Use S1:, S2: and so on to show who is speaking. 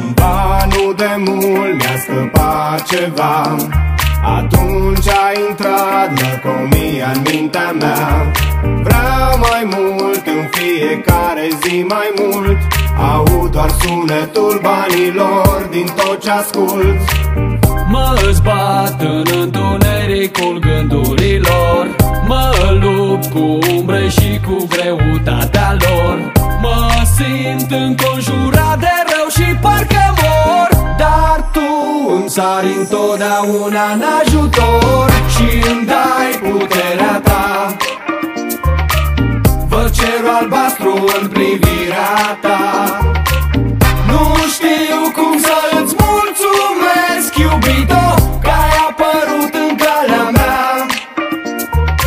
S1: Cândva, nu de mult, mi-a scăpat ceva. Atunci a intrat lăcomia în mintea mea. Vreau mai mult, în fiecare zi mai mult. Aud doar sunetul banilor din tot ce ascult.
S2: Mă zbat în întunericul gândurilor. Mă lupt cu umbre și cu greutatea lor. Mă simt înconjurat de rău și parcă mor. Dar tu îmi sari întotdeauna în ajutor și îmi dai puterea ta. Văd cerul albastru în privirea ta.